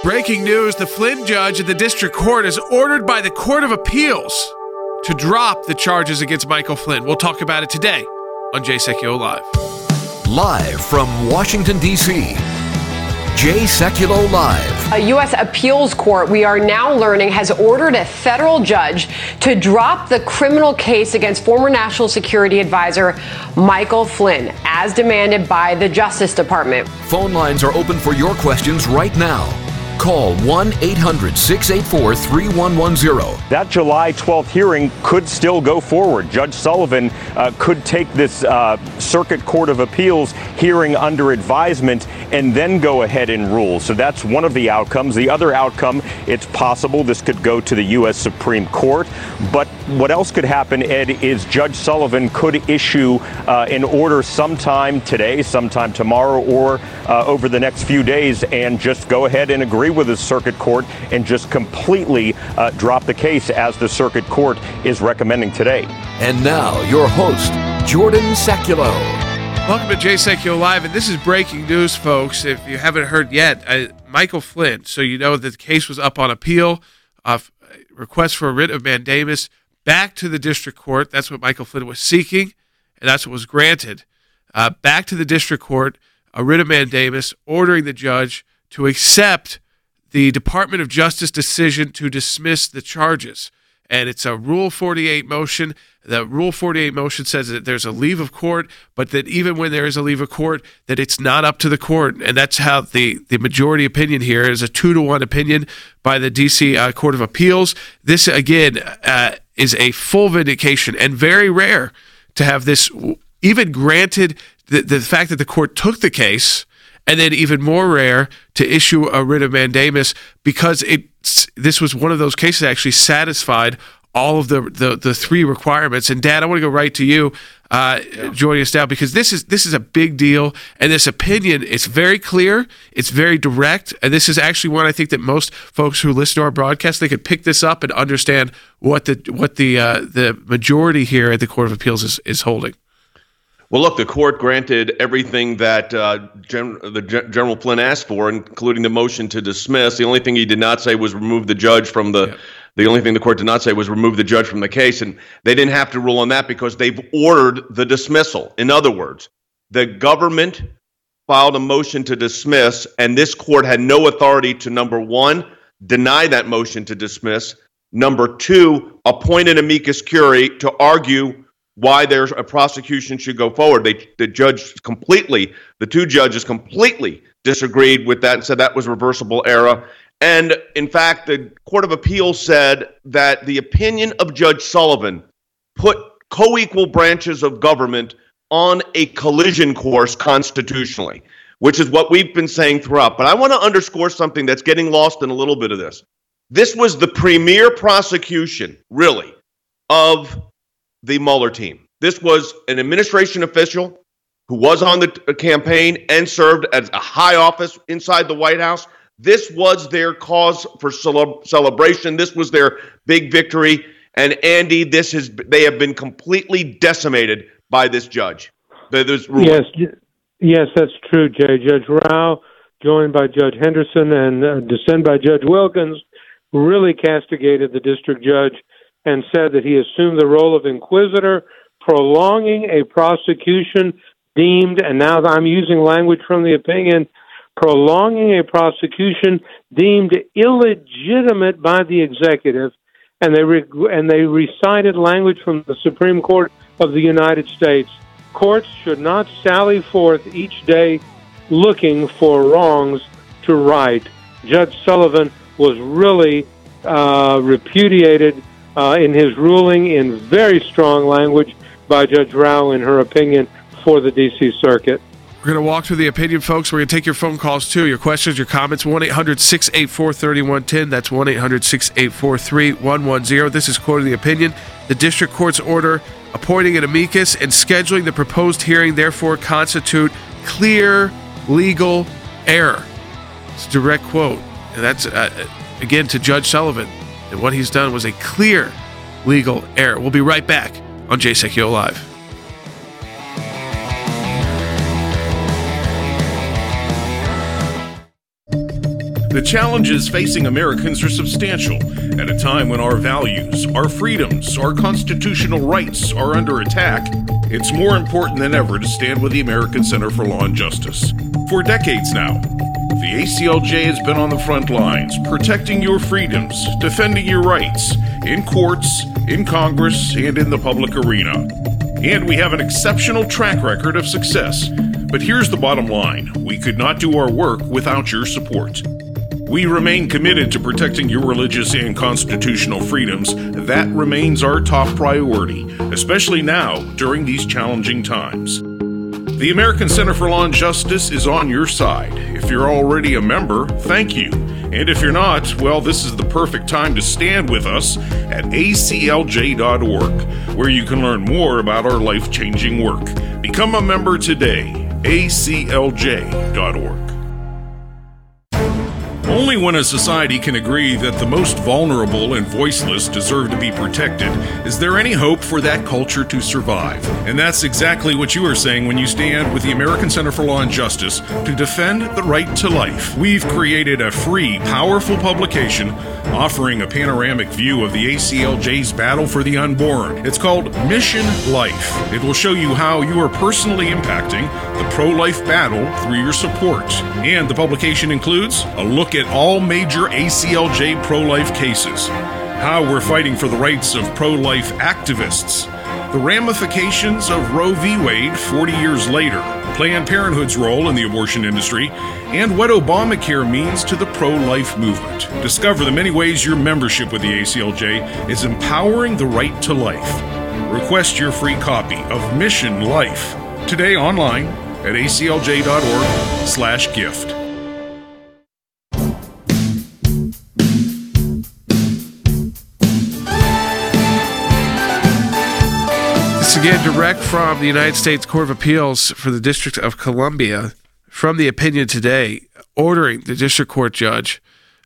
Breaking news, the Flynn judge at the district court is ordered by the Court of Appeals to drop the charges against Michael Flynn. We'll talk about it today on Jay Sekulow Live. Live from Washington, D.C., Jay Sekulow Live. A U.S. appeals court, we are now learning, has ordered a federal judge to drop the criminal case against former National Security Advisor Michael Flynn, as demanded by the Justice Department. Phone lines are open for your questions right now. Call 1-800-684-3110. That July 12th hearing could still go forward. Judge Sullivan could take this Circuit Court of Appeals hearing under advisement and then go ahead and rule. So that's one of the outcomes. The other outcome, it's possible this could go to the U.S. Supreme Court. But what else could happen, Ed, is Judge Sullivan could issue an order sometime today, sometime tomorrow, or over the next few days and just go ahead and agree with the Circuit Court and just completely drop the case as the Circuit Court is recommending today. And now, your host, Jordan Sekulow. Welcome to Jay Sekulow Live, and this is breaking news, folks. If you haven't heard yet, Michael Flynn, so you know that the case was up on appeal, request for a writ of mandamus back to the district court. That's what Michael Flynn was seeking, and that's what was granted. Back to the district court, a writ of mandamus ordering the judge to accept the Department of Justice decision to dismiss the charges. And it's a Rule 48 motion. The Rule 48 motion says that there's a leave of court, but that even when there is a leave of court, that it's not up to the court. And that's how the majority opinion here is a 2-1 opinion by the D.C. Court of Appeals. This, again, is a full vindication and very rare to have this even granted the fact that the court took the case, and then even more rare to issue a writ of mandamus because this was one of those cases that actually satisfied all of the three requirements. And Dad, I want to go right to you, joining us now, because this is a big deal, and this opinion, it's very clear, it's very direct, and this is actually one I think that most folks who listen to our broadcast, they could pick this up and understand what the majority here at the Court of Appeals is holding. Well, look, the court granted everything that General Flynn asked for, including the motion to dismiss. The only thing he did not say was remove the judge from the only thing the court did not say was remove the judge from the case. And they didn't have to rule on that because they've ordered the dismissal. In other words, the government filed a motion to dismiss, and this court had no authority to, number one, deny that motion to dismiss. Number two, appoint an amicus curiae to argue why there's a prosecution should go forward. The two judges completely disagreed with that and said that was reversible error. And in fact, the Court of Appeals said that the opinion of Judge Sullivan put co-equal branches of government on a collision course constitutionally, which is what we've been saying throughout. But I want to underscore something that's getting lost in a little bit of this. This was the premier prosecution, really, of the Mueller team. This was an administration official who was on the campaign and served as a high office inside the White House. This was their cause for celebration. This was their big victory. And Andy, they have been completely decimated by this judge. Yes, that's true, Jay. Judge Rao, joined by Judge Henderson and dissent by Judge Wilkins, really castigated the district judge and said that he assumed the role of inquisitor, prolonging a prosecution deemed, and now I'm using language from the opinion, prolonging a prosecution deemed illegitimate by the executive, and they recited language from the Supreme Court of the United States. Courts should not sally forth each day looking for wrongs to right. Judge Sullivan was really repudiated in his ruling in very strong language by Judge Rao in her opinion for the D.C. Circuit. We're going to walk through the opinion, folks. We're going to take your phone calls, too, your questions, your comments. 1-800-684-3110. That's 1-800-684-3110. This is quoting the opinion. The district court's order appointing an amicus and scheduling the proposed hearing therefore constitute clear legal error. It's a direct quote. And that's, again, to Judge Sullivan. And what he's done was a clear legal error. We'll be right back on Jay Sekulow Live. The challenges facing Americans are substantial at a time when our values, our freedoms, our constitutional rights are under attack. It's more important than ever to stand with the American Center for Law and Justice. For decades now, the ACLJ has been on the front lines, protecting your freedoms, defending your rights, in courts, in Congress, and in the public arena. And we have an exceptional track record of success. But here's the bottom line. We could not do our work without your support. We remain committed to protecting your religious and constitutional freedoms. That remains our top priority, especially now during these challenging times. The American Center for Law and Justice is on your side. If you're already a member, thank you. And if you're not, well, this is the perfect time to stand with us at aclj.org, where you can learn more about our life-changing work. Become a member today, aclj.org. Only when a society can agree that the most vulnerable and voiceless deserve to be protected is there any hope for that culture to survive. And that's exactly what you are saying when you stand with the American Center for Law and Justice to defend the right to life. We've created a free, powerful publication offering a panoramic view of the ACLJ's battle for the unborn. It's called Mission Life. It will show you how you are personally impacting the pro-life battle through your support. And the publication includes a look at all major ACLJ pro-life cases, how we're fighting for the rights of pro-life activists, the ramifications of Roe v. Wade 40 years later, Planned Parenthood's role in the abortion industry, and what Obamacare means to the pro-life movement. Discover the many ways your membership with the ACLJ is empowering the right to life. Request your free copy of Mission Life today online at aclj.org/gift. Again, direct from the United States Court of Appeals for the District of Columbia, from the opinion today, ordering the district court judge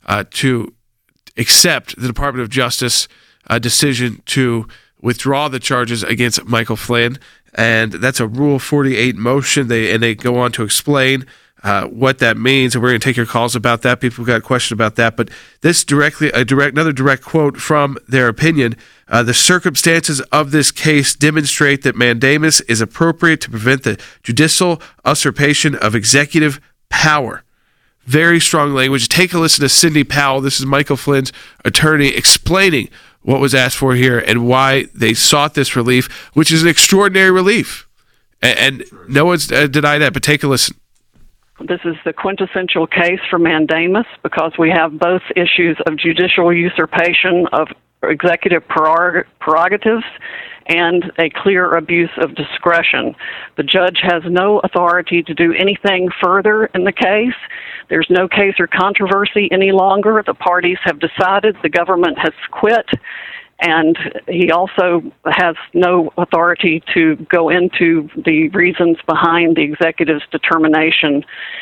to accept the Department of Justice decision to withdraw the charges against Michael Flynn. And that's a Rule 48 motion. They go on to explain what that means, and we're going to take your calls about that. People have got a question about that, but this another direct quote from their opinion. The circumstances of this case demonstrate that mandamus is appropriate to prevent the judicial usurpation of executive power. Very strong language. Take a listen to Cindy Powell. This is Michael Flynn's attorney explaining what was asked for here and why they sought this relief, which is an extraordinary relief. And no one's denied that, but take a listen. This is the quintessential case for mandamus because we have both issues of judicial usurpation of executive prerogatives and a clear abuse of discretion. The judge has no authority to do anything further in the case. There's no case or controversy any longer. The parties have decided, the government has quit, and he also has no authority to go into the reasons behind the executive's determination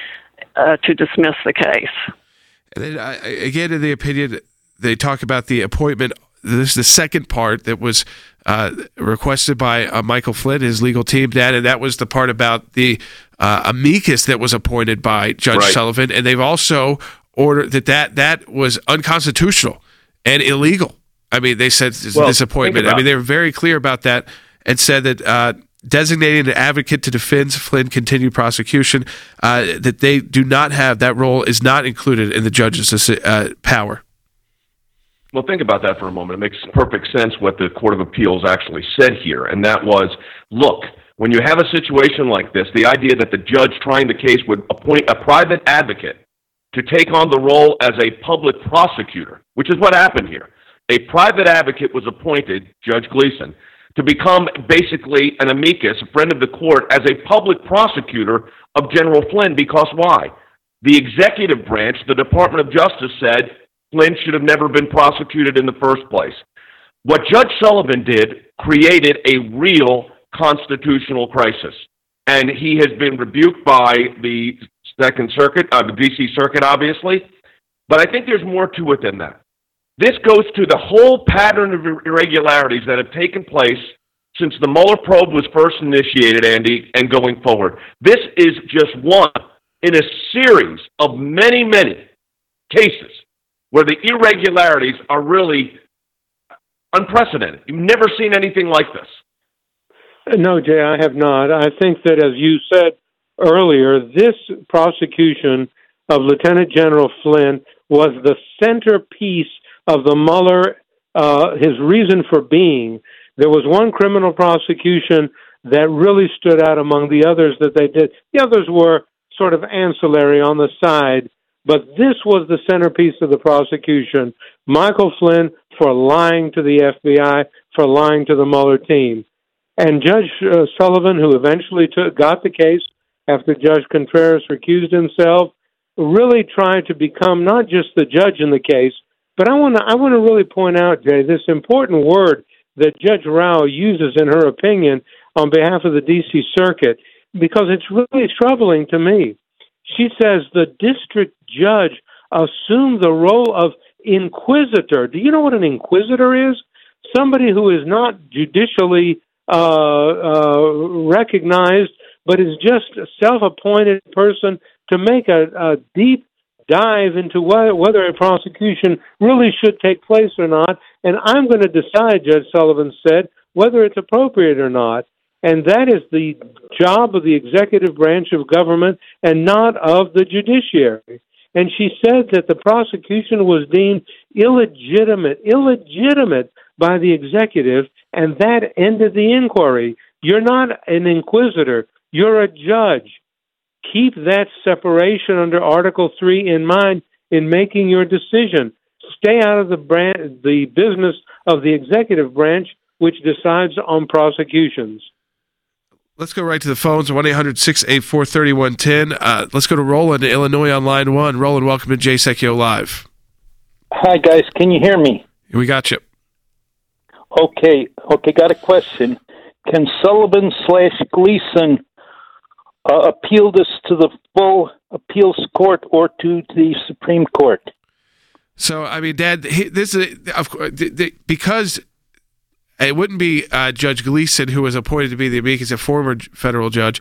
to dismiss the case. And then, again, in the opinion, they talk about the appointment. This is the second part that was requested by Michael Flynn, his legal team, and that was the part about the amicus that was appointed by Judge Sullivan. And they've also ordered that was unconstitutional and illegal. I mean, they said this appointment. I mean, they were very clear about that and said that designating an advocate to defend Flynn continued prosecution, that they do not have, that role is not included in the judge's power. Well, think about that for a moment. It makes perfect sense what the Court of Appeals actually said here, and that was, look, when you have a situation like this, the idea that the judge trying the case would appoint a private advocate to take on the role as a public prosecutor, which is what happened here. A private advocate was appointed, Judge Gleason, to become basically an amicus, a friend of the court, as a public prosecutor of General Flynn, because why? The executive branch, the Department of Justice, said Flynn should have never been prosecuted in the first place. What Judge Sullivan did created a real constitutional crisis, and he has been rebuked by the Second Circuit, the D.C. Circuit, obviously, but I think there's more to it than that. This goes to the whole pattern of irregularities that have taken place since the Mueller probe was first initiated, Andy, and going forward. This is just one in a series of many, many cases where the irregularities are really unprecedented. You've never seen anything like this. No, Jay, I have not. I think that, as you said earlier, this prosecution of Lieutenant General Flynn was the centerpiece of the Mueller, his reason for being. There was one criminal prosecution that really stood out among the others that they did. The others were sort of ancillary on the side, but this was the centerpiece of the prosecution. Michael Flynn for lying to the FBI, for lying to the Mueller team. And Judge Sullivan, who eventually got the case after Judge Contreras recused himself, really tried to become not just the judge in the case, but I want to really point out, Jay, this important word that Judge Rao uses in her opinion on behalf of the D.C. Circuit, because it's really troubling to me. She says the district judge assumed the role of inquisitor. Do you know what an inquisitor is? Somebody who is not judicially recognized, but is just a self-appointed person to make a deep dive into whether a prosecution really should take place or not. And I'm going to decide, Judge Sullivan said, whether it's appropriate or not. And that is the job of the executive branch of government and not of the judiciary. And she said that the prosecution was deemed illegitimate by the executive, and that ended the inquiry. You're not an inquisitor. You're a judge. Keep that separation under Article 3 in mind in making your decision. Stay out of the business of the executive branch, which decides on prosecutions. Let's go right to the phones, 1-800-684-3110. Let's go to Roland in Illinois on line 1. Roland, welcome to Jay Secchio Live. Hi, guys. Can you hear me? We got you. Okay, got a question. Can Sullivan/Gleason appeal this to the full appeals court or to the Supreme Court? So, I mean, Dad, this is because it wouldn't be Judge Gleason who was appointed to be the amicus, a former federal judge,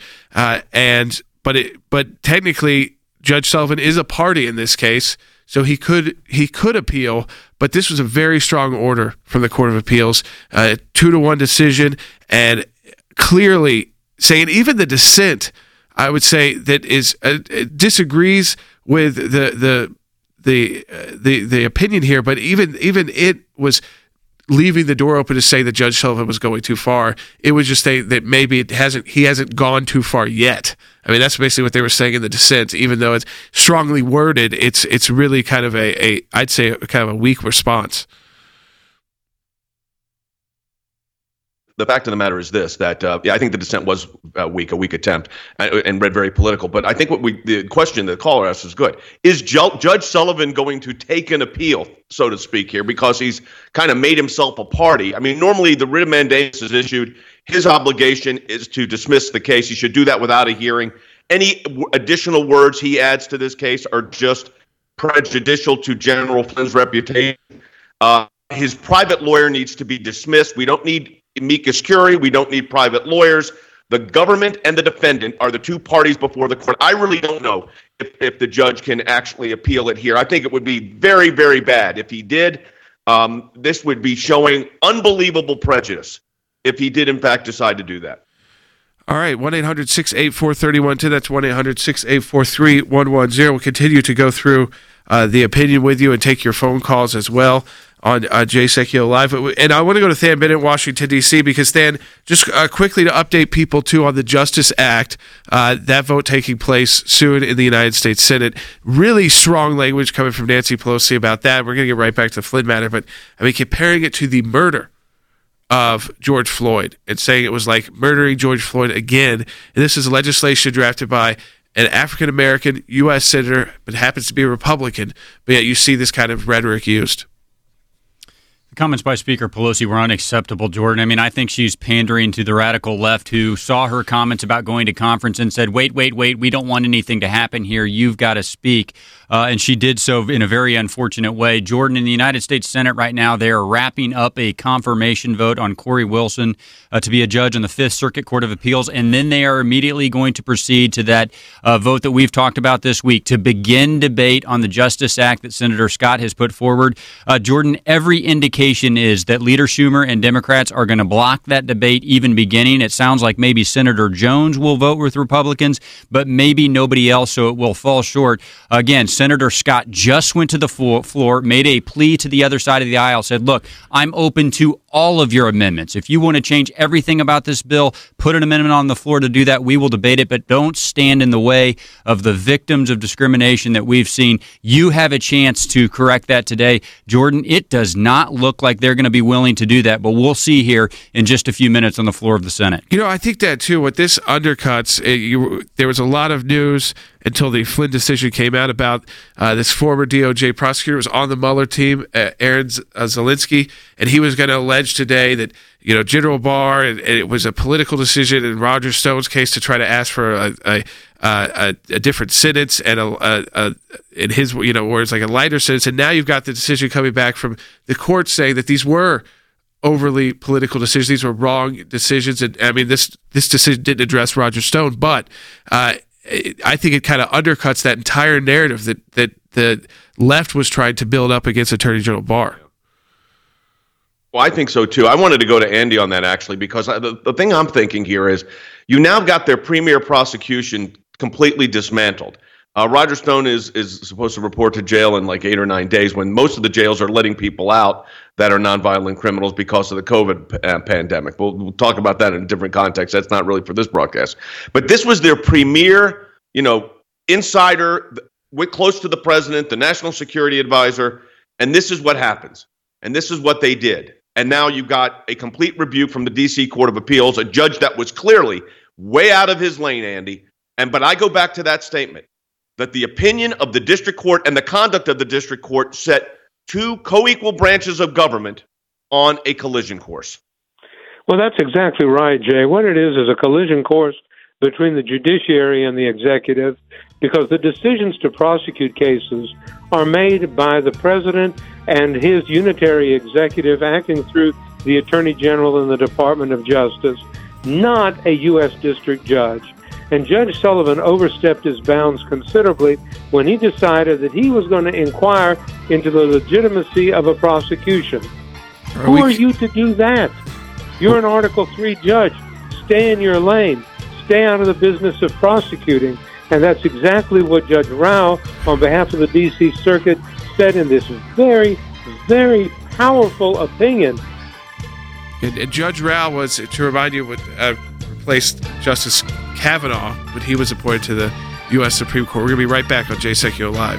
but technically Judge Sullivan is a party in this case, so he could appeal. But this was a very strong order from the Court of Appeals, 2-1 decision, and clearly saying even the dissent, I would say, that is disagrees with the opinion here, but even it was leaving the door open to say that Judge Sullivan was going too far. It was just saying that maybe he hasn't gone too far yet. I mean, that's basically what they were saying in the dissent. Even though it's strongly worded, it's really kind of I'd say kind of a weak response. The fact of the matter is this, that I think the dissent was a weak attempt and read very political. But I think the question the caller asked is good. Is Judge Sullivan going to take an appeal, so to speak, here, because he's kind of made himself a party? I mean, normally the writ of mandamus is issued. His obligation is to dismiss the case. He should do that without a hearing. Any additional words he adds to this case are just prejudicial to General Flynn's reputation. His private lawyer needs to be dismissed. We don't need amicus curiae. We don't need private lawyers. The government and the defendant are the two parties before the court. I really don't know if the judge can actually appeal it here. I think it would be very, very bad if he did. This would be showing unbelievable prejudice if he did, in fact, decide to do that. All right, 1-800-684-3110. That's 1-800-684-3110. We'll continue to go through the opinion with you and take your phone calls as well on Jay Secchio Live. And I want to go to Than Bennett, Washington, D.C., because, Than, just quickly to update people, too, on the Justice Act, that vote taking place soon in the United States Senate. Really strong language coming from Nancy Pelosi about that. We're going to get right back to the Flynn matter, but, I mean, comparing it to the murder of George Floyd and saying it was like murdering George Floyd again. And this is legislation drafted by an African-American U.S. senator, but happens to be a Republican, but yet you see this kind of rhetoric used. Comments by Speaker Pelosi were unacceptable, Jordan. I mean, I think she's pandering to the radical left who saw her comments about going to conference and said, wait, we don't want anything to happen here. You've got to speak. And she did so in a very unfortunate way. Jordan, in the United States Senate right now, they are wrapping up a confirmation vote on Corey Wilson to be a judge on the Fifth Circuit Court of Appeals. And then they are immediately going to proceed to that vote that we've talked about this week to begin debate on the Justice Act that Senator Scott has put forward. Jordan, every indication is that Leader Schumer and Democrats are going to block that debate even beginning. It sounds like maybe Senator Jones will vote with Republicans, but maybe nobody else, so it will fall short. Again, Senator Scott just went to the floor, made a plea to the other side of the aisle, said, look, I'm open to all of your amendments. If you want to change everything about this bill, put an amendment on the floor to do that. We will debate it, but don't stand in the way of the victims of discrimination that we've seen. You have a chance to correct that today. Jordan, it does not look like they're going to be willing to do that, but we'll see here in just a few minutes on the floor of the Senate. You know, I think that, too, what this undercuts, there was a lot of news until the Flynn decision came out about this former DOJ prosecutor was on the Mueller team, Aaron Zielinski, and he was going to allege today that, you know, General Barr, and it was a political decision in Roger Stone's case to try to ask for a different sentence and in his, you know, where it's like a lighter sentence. And now you've got the decision coming back from the court saying that these were overly political decisions. These were wrong decisions. And I mean, this decision didn't address Roger Stone, but I think it kind of undercuts that entire narrative that the left was trying to build up against Attorney General Barr. Well, I think so, too. I wanted to go to Andy on that, actually, because the thing I'm thinking here is you now got their premier prosecution completely dismantled. Roger Stone is supposed to report to jail in like 8 or 9 days when most of the jails are letting people out that are nonviolent criminals because of the COVID pandemic. We'll talk about that in a different context. That's not really for this broadcast. But this was their premier, you know, insider, close to the president, the national security advisor, and this is what happens. And this is what they did. And now you've got a complete rebuke from the D.C. Court of Appeals, a judge that was clearly way out of his lane, Andy. But I go back to that statement, that the opinion of the district court and the conduct of the district court set two co-equal branches of government on a collision course. Well, that's exactly right, Jay. What it is a collision course between the judiciary and the executive, because the decisions to prosecute cases are made by the president and his unitary executive acting through the Attorney General and the Department of Justice, not a U.S. district judge. And Judge Sullivan overstepped his bounds considerably when he decided that he was going to inquire into the legitimacy of a prosecution. Who are you to do that? You're an Article III judge. Stay in your lane. Stay out of the business of prosecuting. And that's exactly what Judge Rao, on behalf of the D.C. Circuit, said in this very, very powerful opinion. And Judge Rao was, to remind you, replaced Justice Kavanaugh when he was appointed to the U.S. Supreme Court. We're going to be right back on Jay Sekulow Live.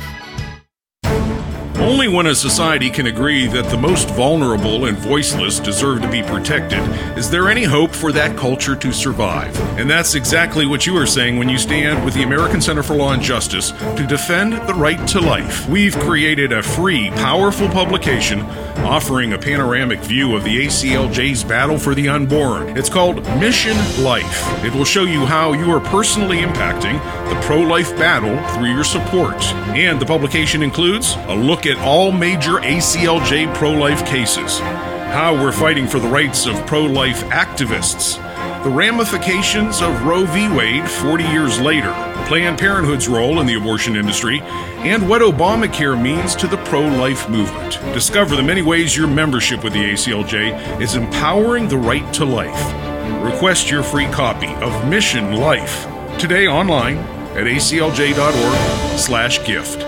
Only when a society can agree that the most vulnerable and voiceless deserve to be protected is there any hope for that culture to survive. And that's exactly what you are saying when you stand with the American Center for Law and Justice to defend the right to life. We've created a free, powerful publication offering a panoramic view of the ACLJ's battle for the unborn. It's called Mission Life. It will show you how you are personally impacting the pro-life battle through your support. And the publication includes a look at all major ACLJ pro-life cases, how we're fighting for the rights of pro-life activists, the ramifications of Roe v. Wade 40 years later, Planned Parenthood's role in the abortion industry, and what Obamacare means to the pro-life movement. Discover the many ways your membership with the ACLJ is empowering the right to life. Request your free copy of Mission Life today online at aclj.org/gift.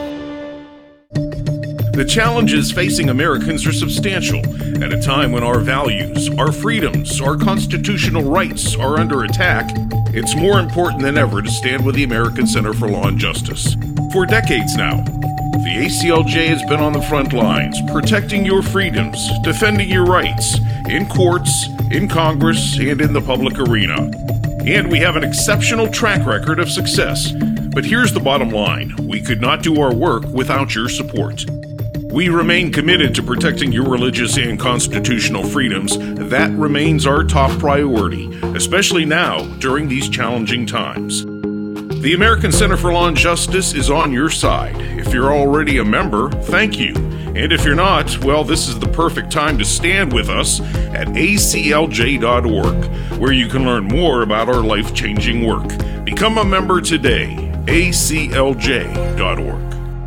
The challenges facing Americans are substantial at a time when our values, our freedoms, our constitutional rights are under attack. It's more important than ever to stand with the American Center for Law and Justice. For decades now, the ACLJ has been on the front lines, protecting your freedoms, defending your rights, in courts, in Congress, and in the public arena. And we have an exceptional track record of success. But here's the bottom line. We could not do our work without your support. We remain committed to protecting your religious and constitutional freedoms. That remains our top priority, especially now during these challenging times. The American Center for Law and Justice is on your side. If you're already a member, thank you. And if you're not, well, this is the perfect time to stand with us at aclj.org, where you can learn more about our life-changing work. Become a member today, aclj.org.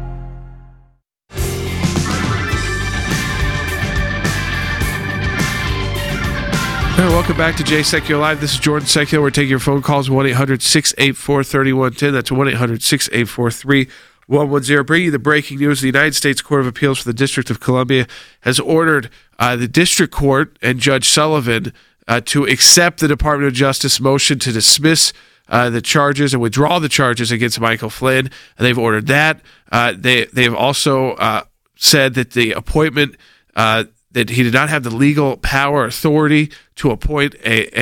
Welcome back to Jay Sekulow Live. This is Jordan Sekulow. We're taking your phone calls, 1-800-684-3110. That's 1-800-684-3110. Bringing you the breaking news. The United States Court of Appeals for the District of Columbia has ordered the District Court and Judge Sullivan to accept the Department of Justice motion to dismiss the charges and withdraw the charges against Michael Flynn. And they've ordered that. They've also said that the appointment that he did not have the legal power or authority to appoint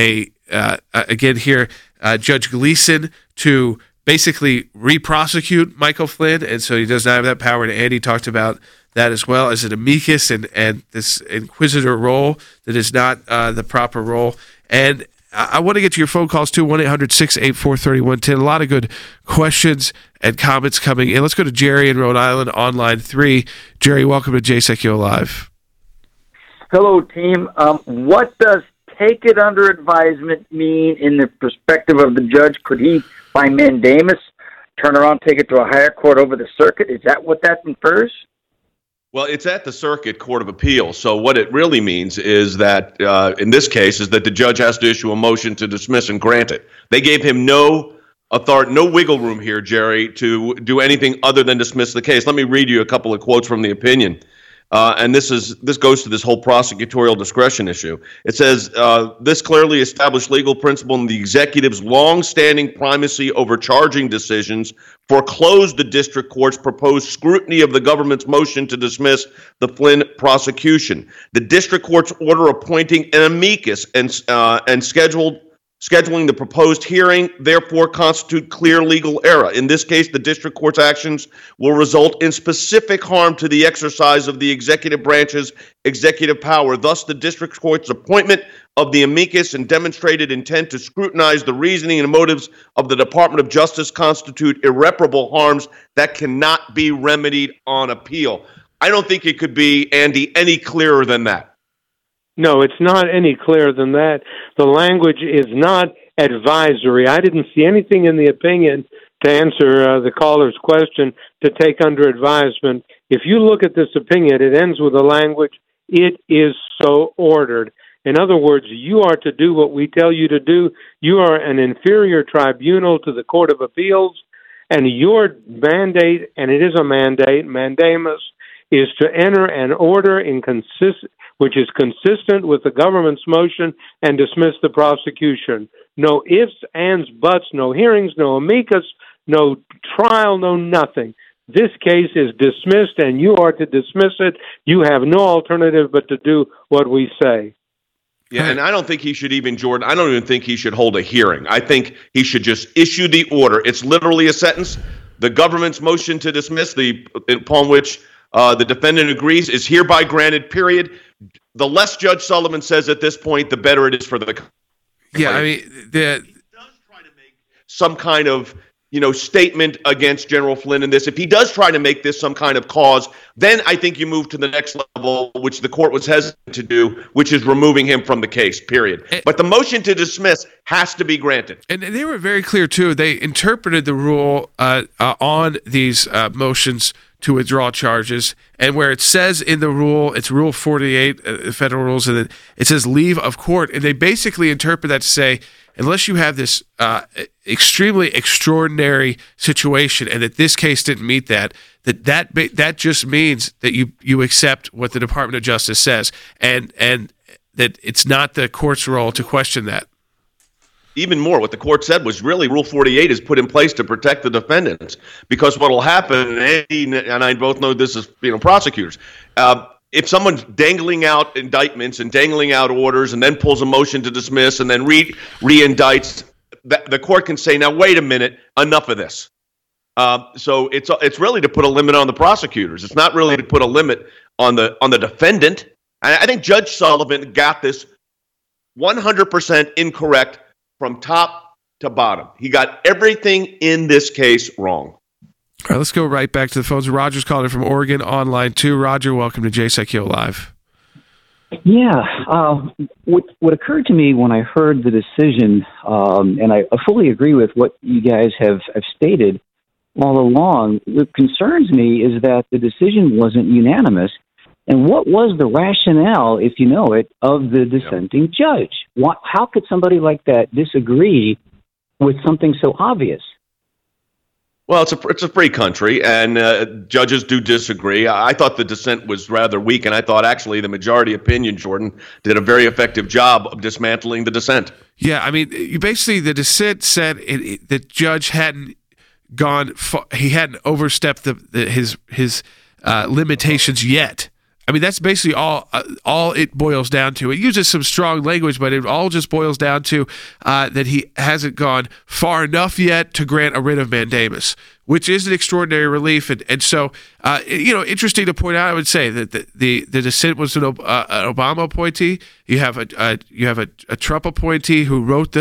Judge Gleason to basically re-prosecute Michael Flynn, and so he does not have that power. And Andy talked about that as well as an amicus and this inquisitor role that is not the proper role. And I want to get to your phone calls too, 1-800-684-3110. A lot of good questions and comments coming in. Let's go to Jerry in Rhode Island on line 3. Jerry, welcome to Jay Sekulow Live. Hello, team. What does take it under advisement mean in the perspective of the judge? Could he, by mandamus, turn around, take it to a higher court over the circuit? Is that what that infers? Well, it's at the Circuit Court of Appeals. So what it really means is that, in this case, is that the judge has to issue a motion to dismiss and grant it. They gave him no authority, no wiggle room here, Jerry, to do anything other than dismiss the case. Let me read you a couple of quotes from the opinion. And this goes to this whole prosecutorial discretion issue. It says, this clearly established legal principle in the executive's long-standing primacy over charging decisions foreclosed the district court's proposed scrutiny of the government's motion to dismiss the Flynn prosecution. The district court's order appointing an amicus and scheduling the proposed hearing therefore constitute clear legal error. In this case, the district court's actions will result in specific harm to the exercise of the executive branch's executive power. Thus, the district court's appointment of the amicus and demonstrated intent to scrutinize the reasoning and motives of the Department of Justice constitute irreparable harms that cannot be remedied on appeal. I don't think it could be, Andy, any clearer than that. No, it's not any clearer than that. The language is not advisory. I didn't see anything in the opinion to answer the caller's question to take under advisement. If you look at this opinion, it ends with the language, it is so ordered. In other words, you are to do what we tell you to do. You are an inferior tribunal to the Court of Appeals, and your mandate, and it is a mandate, mandamus, is to enter an order which is consistent with the government's motion and dismiss the prosecution. No ifs, ands, buts, no hearings, no amicus, no trial, no nothing. This case is dismissed, and you are to dismiss it. You have no alternative but to do what we say. Yeah, and I don't think he should even, Jordan, I don't even think he should hold a hearing. I think he should just issue the order. It's literally a sentence. The government's motion to dismiss, upon which the defendant agrees, is hereby granted, period. The less Judge Sullivan says at this point, the better it is for the claim. Yeah, I mean, he does try to make some kind of, statement against General Flynn in this. If he does try to make this some kind of cause, then I think you move to the next level, which the court was hesitant to do, which is removing him from the case, period. But the motion to dismiss has to be granted. And they were very clear, too. They interpreted the rule on these motions to withdraw charges, and where it says in the rule, it's Rule 48, federal rules, and it says leave of court, and they basically interpret that to say, unless you have this extremely extraordinary situation, and that this case didn't meet that just means that you accept what the Department of Justice says, and that it's not the court's role to question that. Even more, what the court said was really Rule 48 is put in place to protect the defendants, because what will happen, and Andy and I both know this as prosecutors, if someone's dangling out indictments and dangling out orders and then pulls a motion to dismiss and then re-indicts, the court can say, now, wait a minute, enough of this. So it's really to put a limit on the prosecutors. It's not really to put a limit on the defendant. And I think Judge Sullivan got this 100% incorrect from top to bottom. He got everything in this case wrong. All right, let's go right back to the phones. Roger's calling from Oregon on line 2. Roger, welcome to JSecHo Live. Yeah. What occurred to me when I heard the decision, and I fully agree with what you guys have stated all along, what concerns me is that the decision wasn't unanimous. And what was the rationale, if you know it, of the dissenting judge? How could somebody like that disagree with something so obvious? Well, it's a free country, and judges do disagree. I thought the dissent was rather weak, and I thought actually the majority opinion, Jordan, did a very effective job of dismantling the dissent. Yeah, I mean, basically the dissent said the judge hadn't gone far, he hadn't overstepped his limitations yet. I mean, that's basically all it boils down to. It uses some strong language, but it all just boils down to that he hasn't gone far enough yet to grant a writ of mandamus, which is an extraordinary relief. And so, interesting to point out, I would say that the dissent was an Obama appointee. You have a Trump appointee who wrote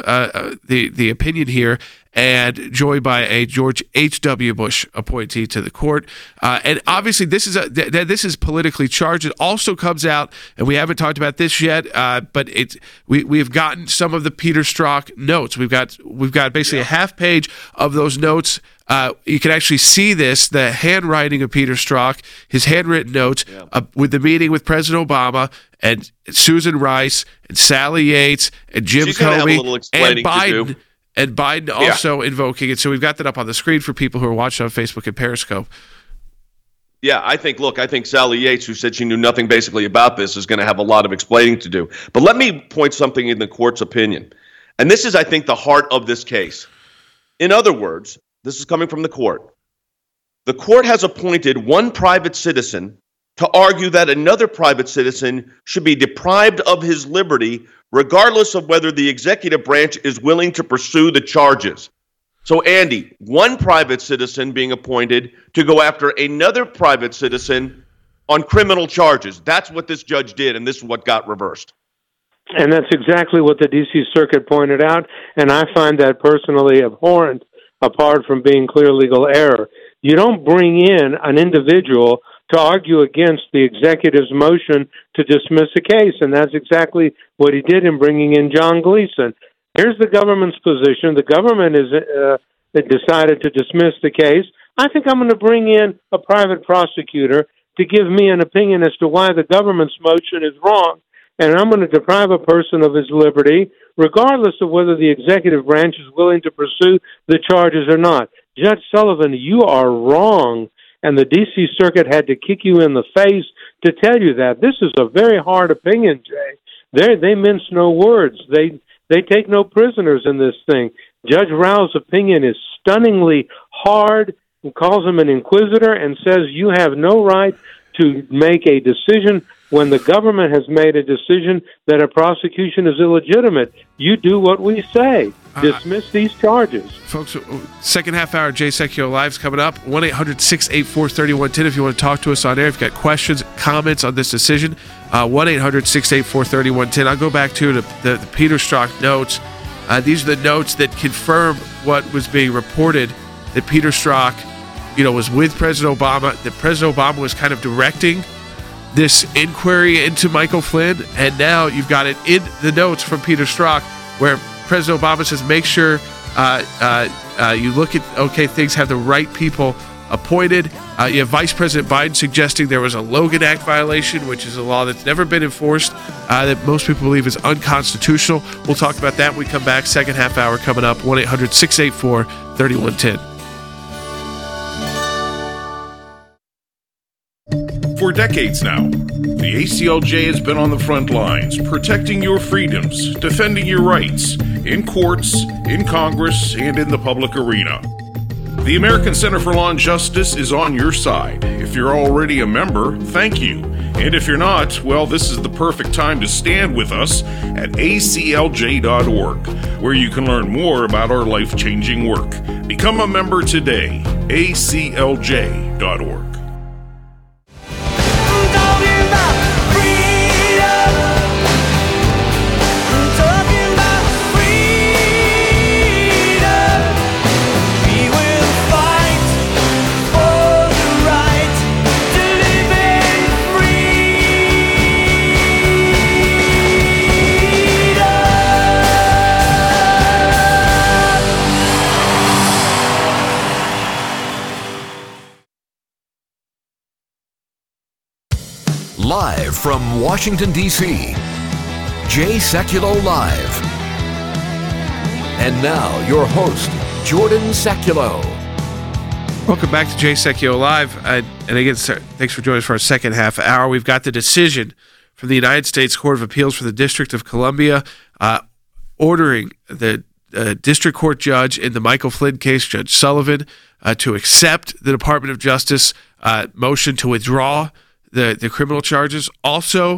the opinion here, and joined by a George H.W. Bush appointee to the court. And obviously, this is politically charged. It also comes out, and we haven't talked about this yet, but we've gotten some of the Peter Strzok notes. We've got basically a half page of those notes. You can actually see the handwriting of Peter Strzok, his handwritten notes with the meeting with President Obama and Susan Rice and Sally Yates and Jim Comey and Biden. And Biden also invoking it. So we've got that up on the screen for people who are watching on Facebook and Periscope. Yeah, I think Sally Yates, who said she knew nothing basically about this, is going to have a lot of explaining to do. But let me point something in the court's opinion. And this is, I think, the heart of this case. In other words, this is coming from the court. The court has appointed one private citizen to argue that another private citizen should be deprived of his liberty regardless of whether the executive branch is willing to pursue the charges. So, Andy, one private citizen being appointed to go after another private citizen on criminal charges. That's what this judge did, and this is what got reversed. And that's exactly what the D.C. Circuit pointed out, and I find that personally abhorrent, apart from being clear legal error. You don't bring in an individual to argue against the executive's motion to dismiss a case, and that's exactly what he did in bringing in John Gleeson. Here's the government's position. The government is decided to dismiss the case. I think I'm going to bring in a private prosecutor to give me an opinion as to why the government's motion is wrong, and I'm going to deprive a person of his liberty, regardless of whether the executive branch is willing to pursue the charges or not. Judge Sullivan, you are wrong. And the D.C. Circuit had to kick you in the face to tell you that. This is a very hard opinion, Jay. They mince no words. They take no prisoners in this thing. Judge Rao's opinion is stunningly hard and calls him an inquisitor and says you have no right to make a decision when the government has made a decision that a prosecution is illegitimate. You do what we say. Dismiss these charges. Folks, second half hour, JSecHo Live's coming up. 1-800-684-3110 if you want to talk to us on air. If you've got questions, comments on this decision, 1-800-684-3110. I'll go back to the Peter Strzok notes. These are the notes that confirm what was being reported, that Peter Strzok, was with President Obama, that President Obama was kind of directing this inquiry into Michael Flynn, and now you've got it in the notes from Peter Strzok where President Obama says, make sure you look at, things have the right people appointed. You have Vice President Biden suggesting there was a Logan Act violation, which is a law that's never been enforced, that most people believe is unconstitutional. We'll talk about that when we come back. Second half hour coming up, 1-800-684-3110. For decades now, the ACLJ has been on the front lines, protecting your freedoms, defending your rights, in courts, in Congress, and in the public arena. The American Center for Law and Justice is on your side. If you're already a member, thank you. And if you're not, well, this is the perfect time to stand with us at aclj.org, where you can learn more about our life-changing work. Become a member today, aclj.org. Live from Washington, D.C., Jay Sekulow Live. And now, your host, Jordan Sekulow. Welcome back to Jay Sekulow Live. And again, thanks for joining us for our second half hour. We've got the decision from the United States Court of Appeals for the District of Columbia ordering the district court judge in the Michael Flynn case, Judge Sullivan, to accept the Department of Justice motion to withdraw the criminal charges. Also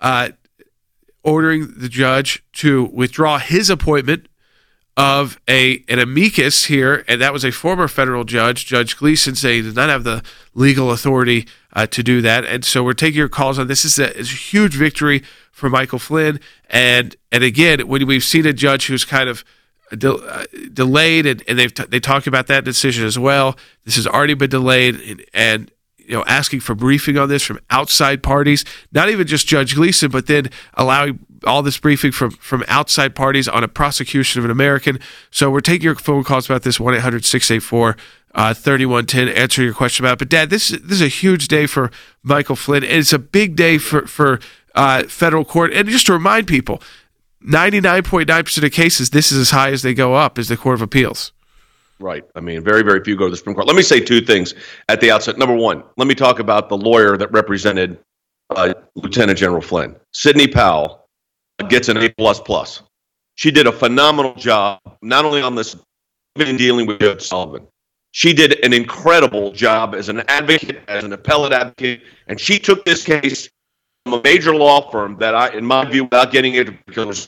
ordering the judge to withdraw his appointment of an amicus here, and that was a former federal judge, Judge Gleeson, saying he does not have the legal authority to do that. And so we're taking your calls on this. It's a huge victory for Michael Flynn. And again, when we've seen a judge who's kind of delayed, and they talk about that decision as well. This has already been delayed, and asking for briefing on this from outside parties, not even just Judge Gleeson, but then allowing all this briefing from outside parties on a prosecution of an American. So we're taking your phone calls about this, 1-800-684-3110, answer your question about it. But, Dad, this is a huge day for Michael Flynn, and it's a big day for federal court. And just to remind people, 99.9% of cases, this is as high as they go up, is the Court of Appeals. Right. I mean, very, very few go to the Supreme Court. Let me say two things at the outset. Number one, let me talk about the lawyer that represented Lieutenant General Flynn. Sidney Powell gets an A++. She did a phenomenal job, not only on this, in dealing with Judge Sullivan. She did an incredible job as an advocate, as an appellate advocate, and she took this case from a major law firm that in my view, without getting into particulars,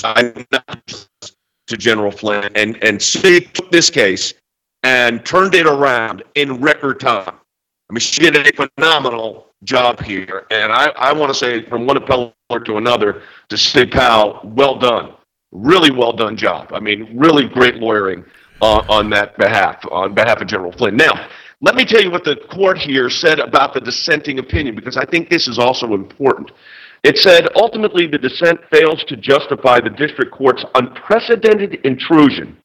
to General Flynn, and she took this case and turned it around in record time. I mean, she did a phenomenal job here. And I want to say, from one appellate to another, to Sidney Powell, well done. Really well done job. I mean, really great lawyering on behalf of General Flynn. Now, let me tell you what the court here said about the dissenting opinion, because I think this is also important. It said, ultimately, the dissent fails to justify the district court's unprecedented intrusion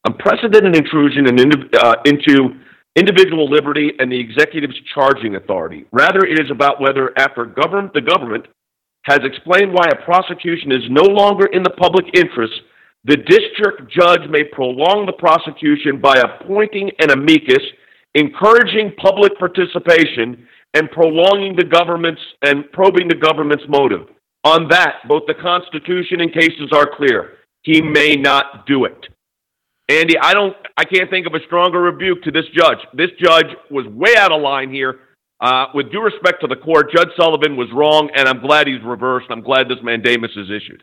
into individual liberty and the executive's charging authority. Rather, it is about whether, after the government has explained why a prosecution is no longer in the public interest, the district judge may prolong the prosecution by appointing an amicus, encouraging public participation, and probing the government's motive. On that, both the Constitution and cases are clear. He may not do it. Andy, I can't think of a stronger rebuke to this judge. This judge was way out of line here. With due respect to the court, Judge Sullivan was wrong, and I'm glad he's reversed. I'm glad this mandamus is issued.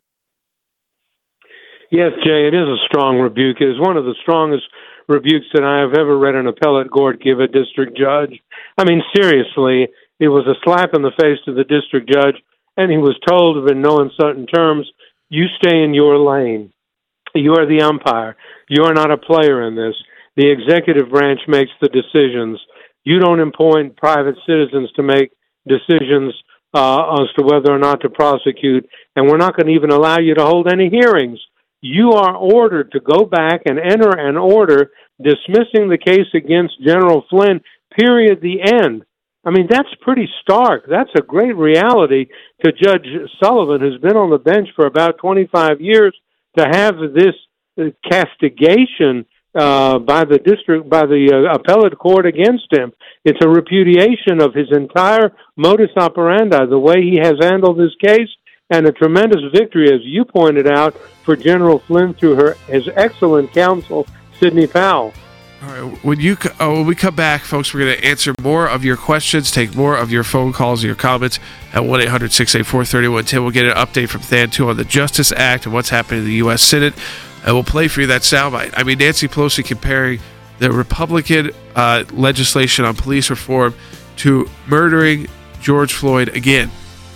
Yes, Jay, it is a strong rebuke. It is one of the strongest rebukes that I have ever read an appellate court give a district judge. I mean, seriously, it was a slap in the face to the district judge, and he was told in no uncertain terms, you stay in your lane. You are the umpire. You are not a player in this. The executive branch makes the decisions. You don't appoint private citizens to make decisions as to whether or not to prosecute, and we're not going to even allow you to hold any hearings. You are ordered to go back and enter an order dismissing the case against General Flynn, period, the end. I mean, that's pretty stark. That's a great reality to Judge Sullivan, who's been on the bench for about 25 years, to have this castigation by the appellate court against him. It's a repudiation of his entire modus operandi, the way he has handled this case, and a tremendous victory, as you pointed out, for General Flynn through his excellent counsel, Sidney Powell. All right, when we come back, folks, we're going to answer more of your questions, take more of your phone calls, your comments at 1-800-684-3110. We'll get an update from Than, too, on the Justice Act and what's happening in the U.S. Senate, and we'll play for you that soundbite. I mean, Nancy Pelosi comparing the Republican legislation on police reform to murdering George Floyd again.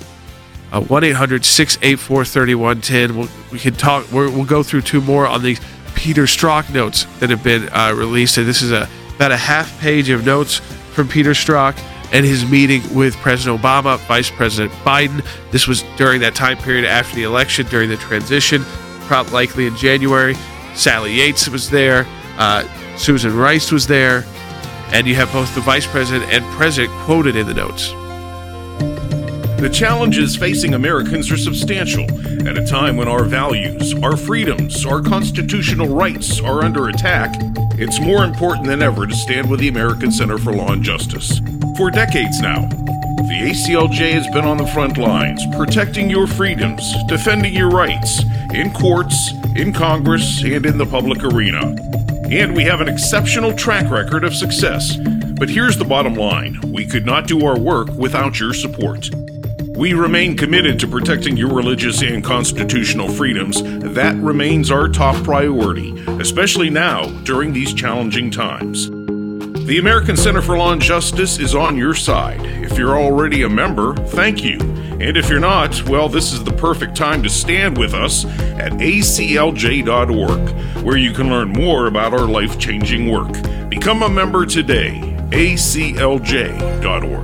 1-800-684-3110. We can talk. We'll go through two more on the Peter Strzok notes that have been released. And this is about a half page of notes from Peter Strzok and his meeting with President Obama, Vice President Biden. This was during that time period after the election, during the transition, probably likely in January. Sally Yates was there. Susan Rice was there. And you have both the Vice President and President quoted in the notes. The challenges facing Americans are substantial at a time when our values, our freedoms, our constitutional rights are under attack. It's more important than ever to stand with the American Center for Law and Justice. For decades now, the ACLJ has been on the front lines, protecting your freedoms, defending your rights, in courts, in Congress, and in the public arena. And we have an exceptional track record of success. But here's the bottom line. We could not do our work without your support. We remain committed to protecting your religious and constitutional freedoms. That remains our top priority, especially now during these challenging times. The American Center for Law and Justice is on your side. If you're already a member, thank you. And if you're not, well, this is the perfect time to stand with us at aclj.org, where you can learn more about our life-changing work. Become a member today, aclj.org.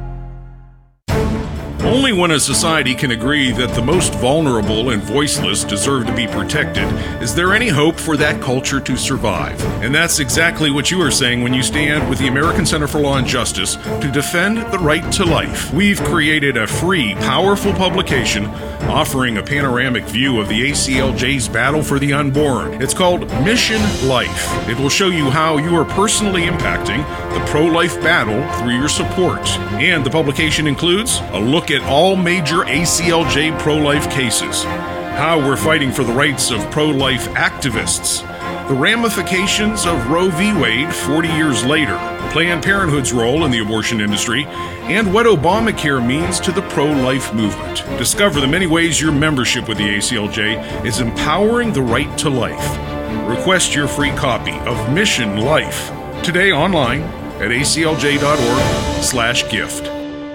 Only when a society can agree that the most vulnerable and voiceless deserve to be protected is there any hope for that culture to survive. And that's exactly what you are saying when you stand with the American Center for Law and Justice to defend the right to life. We've created a free, powerful publication offering a panoramic view of the ACLJ's battle for the unborn. It's called Mission Life. It will show you how you are personally impacting the pro-life battle through your support. And the publication includes a look at all major ACLJ pro-life cases, how we're fighting for the rights of pro-life activists, the ramifications of Roe v. Wade 40 years later, Planned Parenthood's role in the abortion industry, and what Obamacare means to the pro-life movement. Discover the many ways your membership with the ACLJ is empowering the right to life. Request your free copy of Mission Life today online at aclj.org/gift.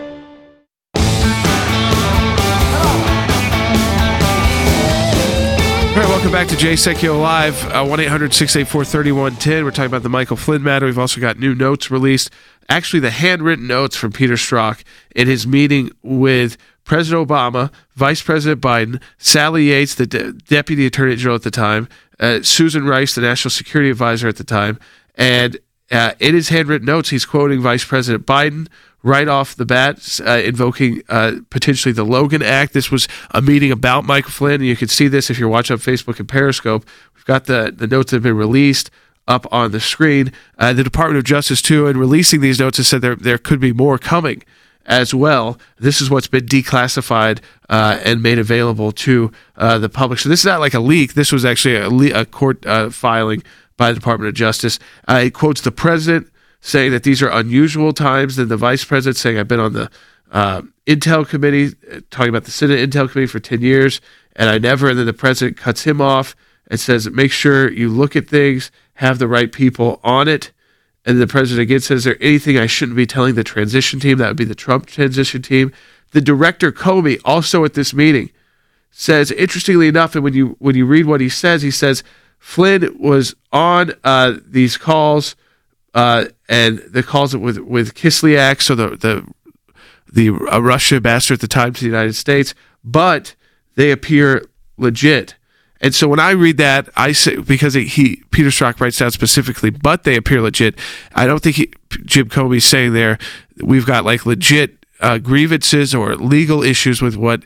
All right, welcome back to Jay Sekulow Live, 1-800-684-3110. We're talking about the Michael Flynn matter. We've also got new notes released, actually the handwritten notes from Peter Strzok in his meeting with President Obama, Vice President Biden, Sally Yates, the Deputy Attorney General at the time, Susan Rice, the National Security Advisor at the time, and in his handwritten notes, he's quoting Vice President Biden right off the bat, invoking potentially the Logan Act. This was a meeting about Michael Flynn, and you can see this if you're watching on Facebook and Periscope. We've got the notes that have been released up on the screen. The Department of Justice, too, in releasing these notes, has said there could be more coming as well. This is what's been declassified and made available to the public. So this is not like a leak. This was actually a court filing by the Department of Justice. It quotes the president saying that these are unusual times, then the vice president saying, I've been on the Intel committee, talking about the Senate Intel committee for 10 years, and I never, and then the president cuts him off and says, make sure you look at things, have the right people on it. And the president again says, is there anything I shouldn't be telling the transition team? That would be the Trump transition team. The director, Comey, also at this meeting, says, interestingly enough, and when you read what he says, Flynn was on these calls, and the calls with Kislyak, so the Russia ambassador at the time to the United States, but they appear legit. And so when I read that, I say, because Peter Strzok writes down specifically, but they appear legit. I don't think Jim Comey's saying there we've got like legit grievances or legal issues with what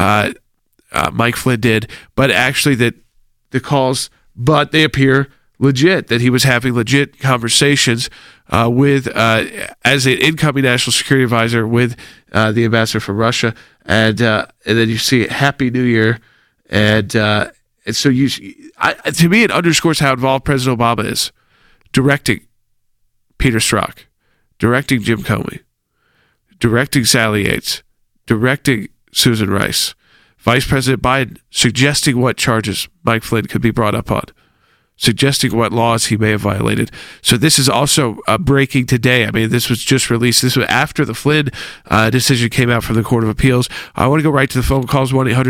Mike Flynn did, but actually that the calls, but they appear legit, that he was having legit conversations with, as an incoming national security advisor with the ambassador from Russia. And then you see Happy New Year. And so to me, it underscores how involved President Obama is directing Peter Strzok, directing Jim Comey, directing Sally Yates, directing Susan Rice, Vice President Biden suggesting what charges Mike Flynn could be brought up on, suggesting what laws he may have violated. So this is also breaking today. I mean, this was just released. This was after the Flynn decision came out from the Court of Appeals. I want to go right to the phone calls,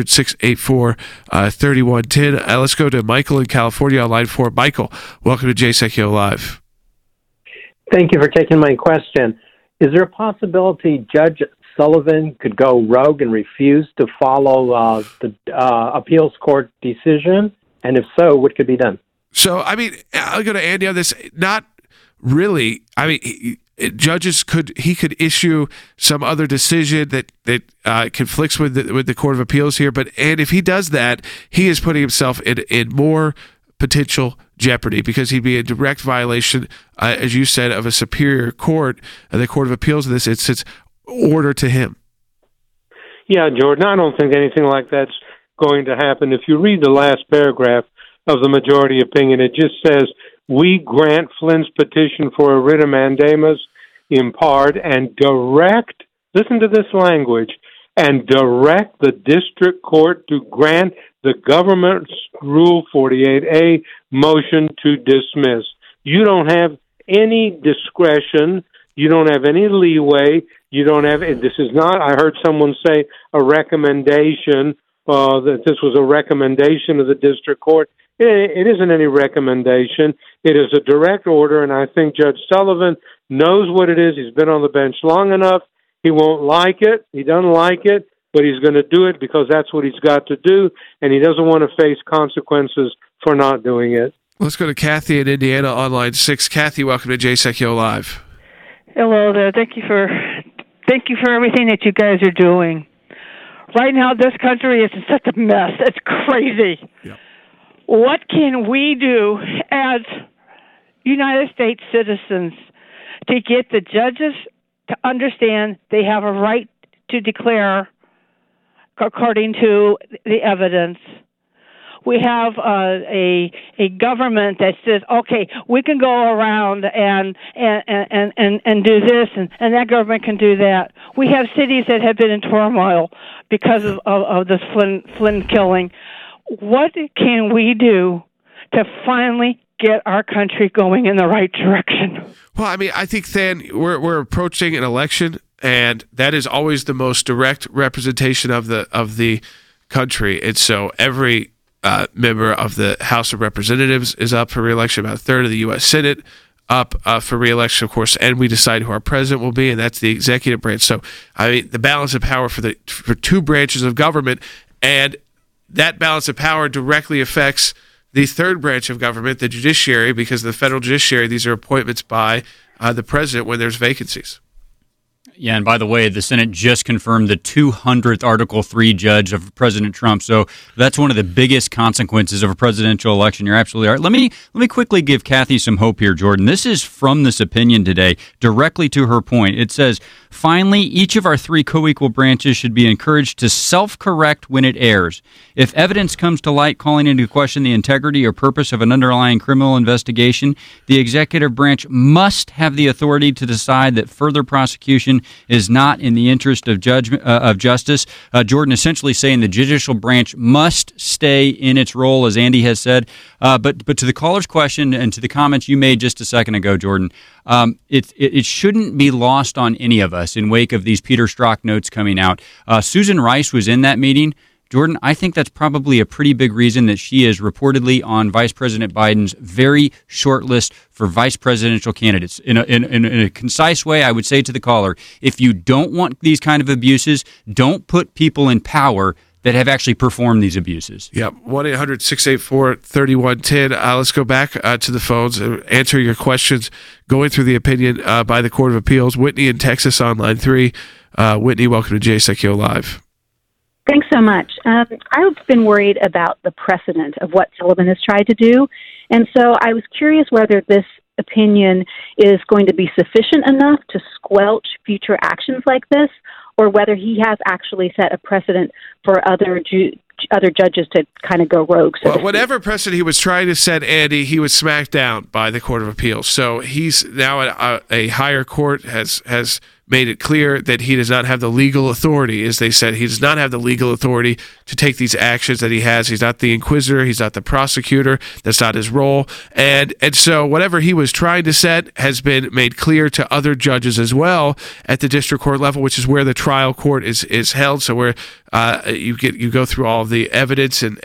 1-800-684-3110. Let's go to Michael in California on line 4. Michael, welcome to Jay Sekulow Live. Thank you for taking my question. Is there a possibility Judge Sullivan could go rogue and refuse to follow the appeals court decision? And if so, what could be done? So, I mean, I'll go to Andy on this. Not really. I mean, judges could issue some other decision that conflicts with the Court of Appeals here. And if he does that, he is putting himself in more potential jeopardy because he'd be a direct violation, as you said, of a superior court, the Court of Appeals in this instance, order to him. Yeah, Jordan, I don't think anything like that's going to happen. If you read the last paragraph of the majority opinion, it just says, we grant Flynn's petition for a writ of mandamus in part and direct, listen to this language, and direct the district court to grant the government's Rule 48A motion to dismiss. You don't have any discretion. You don't have any leeway. You don't have, this is not, I heard someone say a recommendation, that this was a recommendation of the district court. It isn't any recommendation. It is a direct order, and I think Judge Sullivan knows what it is. He's been on the bench long enough. He won't like it. He doesn't like it, but he's going to do it because that's what he's got to do, and he doesn't want to face consequences for not doing it. Let's go to Kathy in Indiana on line 6. Kathy, welcome to Jay Sekulow Live. Hello there. Thank you for everything that you guys are doing. Right now, this country is in such a mess. It's crazy. Yep. What can we do as United States citizens to get the judges to understand they have a right to declare according to the evidence? We have a government that says, okay, we can go around and do this, and that government can do that. We have cities that have been in turmoil because of this Flynn killing. What can we do to finally get our country going in the right direction? Well, I mean, I think, Than, we're approaching an election, and that is always the most direct representation of the country. And so every member of the House of Representatives is up for re-election, about a third of the U.S. Senate up for re-election, of course, and we decide who our president will be, and that's the executive branch. So, I mean, the balance of power for two branches of government, and that balance of power directly affects the third branch of government, the judiciary, because the federal judiciary, these are appointments by the president when there's vacancies. Yeah, and by the way, the Senate just confirmed the 200th Article 3 judge of President Trump. So that's one of the biggest consequences of a presidential election. You're absolutely right. Let me quickly give Kathy some hope here, Jordan. This is from this opinion today, directly to her point. It says, finally, each of our three co-equal branches should be encouraged to self-correct when it errs. If evidence comes to light calling into question the integrity or purpose of an underlying criminal investigation, the executive branch must have the authority to decide that further prosecution is not in the interest of justice. Jordan essentially saying the judicial branch must stay in its role, as Andy has said. But to the caller's question and to the comments you made just a second ago, Jordan, it shouldn't be lost on any of us in wake of these Peter Strzok notes coming out. Susan Rice was in that meeting. Jordan, I think that's probably a pretty big reason that she is reportedly on Vice President Biden's very short list for vice presidential candidates. In a concise way, I would say to the caller, if you don't want these kind of abuses, don't put people in power that have actually performed these abuses. Yeah, 1-800-684-3110. Let's go back to the phones and answer your questions, going through the opinion by the Court of Appeals. Whitney in Texas on line 3. Whitney, welcome to Jay Sekulow Live. Thanks so much. I've been worried about the precedent of what Sullivan has tried to do, and so I was curious whether this opinion is going to be sufficient enough to squelch future actions like this, or whether he has actually set a precedent for other other judges to kind of go rogue. So whatever precedent he was trying to set, Andy, he was smacked down by the Court of Appeals. So he's now a higher court has made it clear that he does not have the legal authority, as they said. He does not have the legal authority to take these actions that he has. He's not the inquisitor. He's not the prosecutor. That's not his role. And so whatever he was trying to set has been made clear to other judges as well at the district court level, which is where the trial court is held. So where you go through all of the evidence and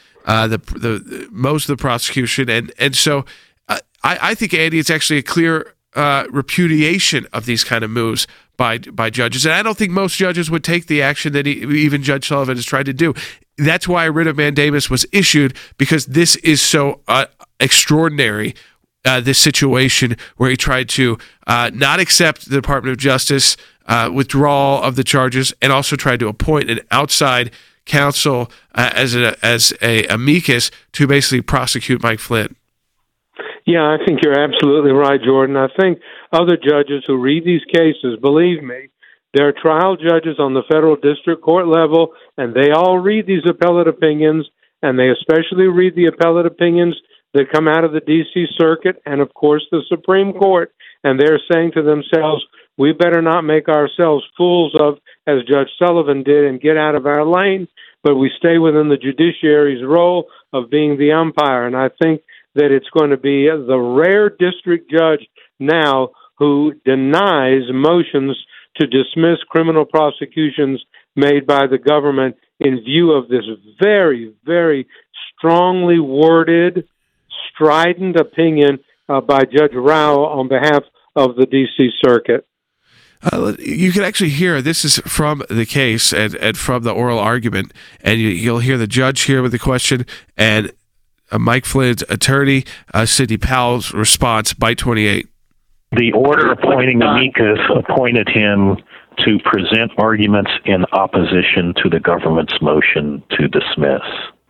the most of the prosecution. And so I think, Andy, it's actually a clear repudiation of these kind of moves by judges. And I don't think most judges would take the action that even Judge Sullivan has tried to do. That's why a writ of mandamus was issued, because this is so extraordinary, this situation where he tried to not accept the Department of Justice withdrawal of the charges, and also tried to appoint an outside counsel as a amicus to basically prosecute Mike Flynn. Yeah, I think you're absolutely right, Jordan. I think other judges who read these cases, believe me, they're trial judges on the federal district court level, and they all read these appellate opinions, and they especially read the appellate opinions that come out of the D.C. Circuit and, of course, the Supreme Court, and they're saying to themselves, we better not make ourselves fools of, as Judge Sullivan did, and get out of our lane, but we stay within the judiciary's role of being the umpire. And I think that it's going to be the rare district judge now who denies motions to dismiss criminal prosecutions made by the government in view of this very, very strongly worded, strident opinion by Judge Rao on behalf of the D.C. Circuit. You can actually hear, this is from the case and from the oral argument, and you'll hear the judge here with the question, and Mike Flynn's attorney, Sidney Powell's response by 28. The order appointing amicus appointed him to present arguments in opposition to the government's motion to dismiss.